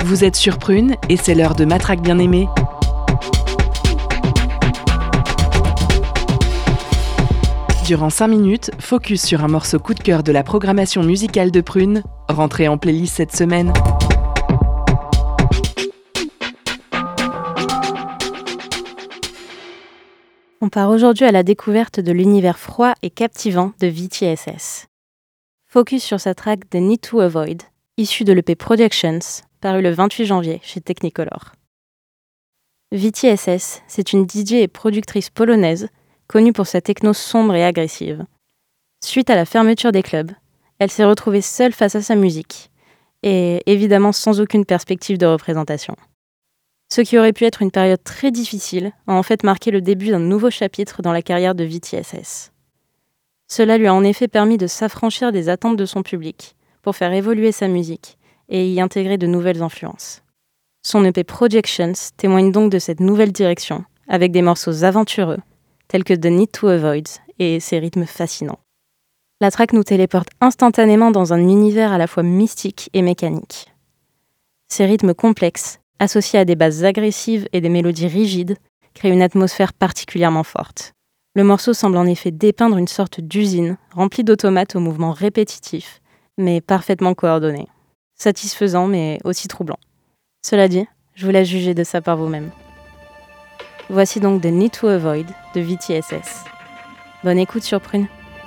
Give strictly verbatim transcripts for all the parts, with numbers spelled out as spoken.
Vous êtes sur Prune et c'est l'heure de Matraque bien-aimée. Durant cinq minutes, focus sur un morceau coup de cœur de la programmation musicale de Prune, rentré en playlist cette semaine. On part aujourd'hui à la découverte de l'univers froid et captivant de V T S S. Focus sur sa track The Need to Avoid, issue de l'E P Projections, paru le vingt-huit janvier chez Technicolor. V T S S, c'est une D J et productrice polonaise, connue pour sa techno sombre et agressive. Suite à la fermeture des clubs, elle s'est retrouvée seule face à sa musique, et évidemment sans aucune perspective de représentation. Ce qui aurait pu être une période très difficile a en fait marqué le début d'un nouveau chapitre dans la carrière de V T S S. Cela lui a en effet permis de s'affranchir des attentes de son public, pour faire évoluer sa musique et y intégrer de nouvelles influences. Son E P Projections témoigne donc de cette nouvelle direction, avec des morceaux aventureux, tels que The Need to Avoid et ses rythmes fascinants. La track nous téléporte instantanément dans un univers à la fois mystique et mécanique. Ses rythmes complexes, associés à des basses agressives et des mélodies rigides, créent une atmosphère particulièrement forte. Le morceau semble en effet dépeindre une sorte d'usine remplie d'automates aux mouvements répétitifs, mais parfaitement coordonnés. Satisfaisant, mais aussi troublant. Cela dit, je vous laisse juger de ça par vous-même. Voici donc The Need to Avoid de V T S S. Bonne écoute sur Prune.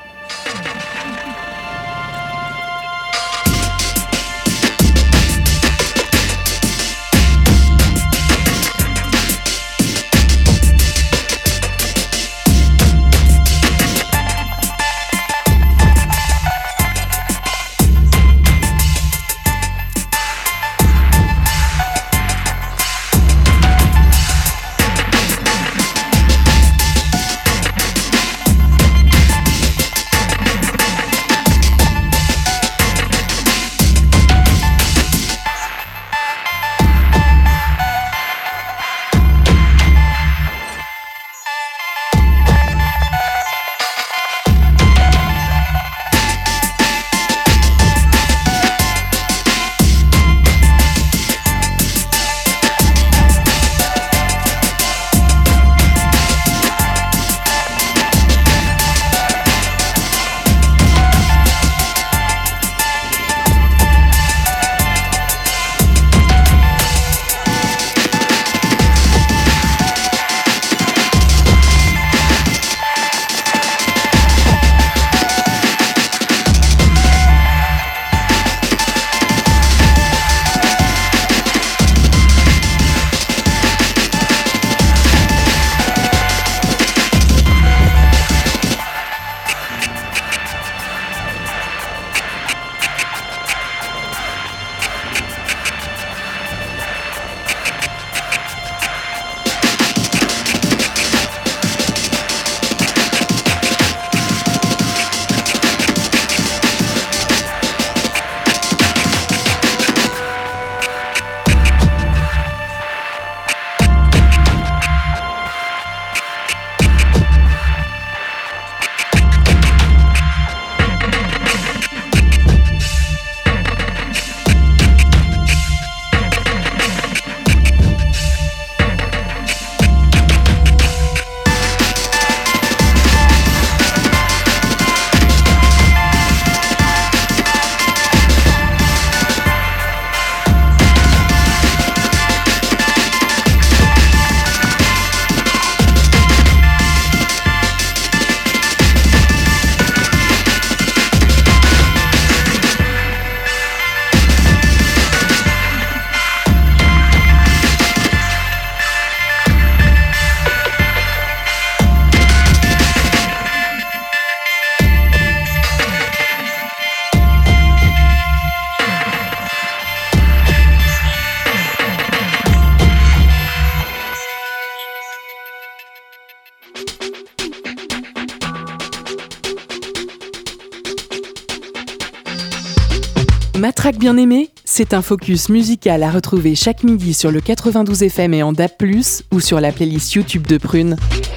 Matraque bien-aimée, c'est un focus musical à retrouver chaque midi sur le quatre-vingt-douze F M et en D A B plus, ou sur la playlist YouTube de Prune.